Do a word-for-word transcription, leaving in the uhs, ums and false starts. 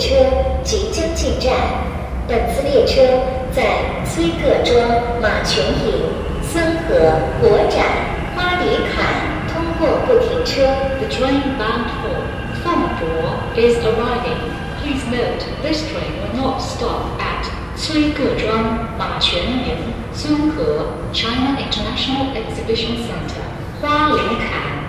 车即将进站，本次列车在崔各庄、马琼营、孙河、国展、花里坎通过不停车。 The train bound for Fangzhuo is arriving. Please note, this train will not stop at Cui Gezhuang, Ma Quanying, Sunhe, China International Exhibition Center, Hualingkan.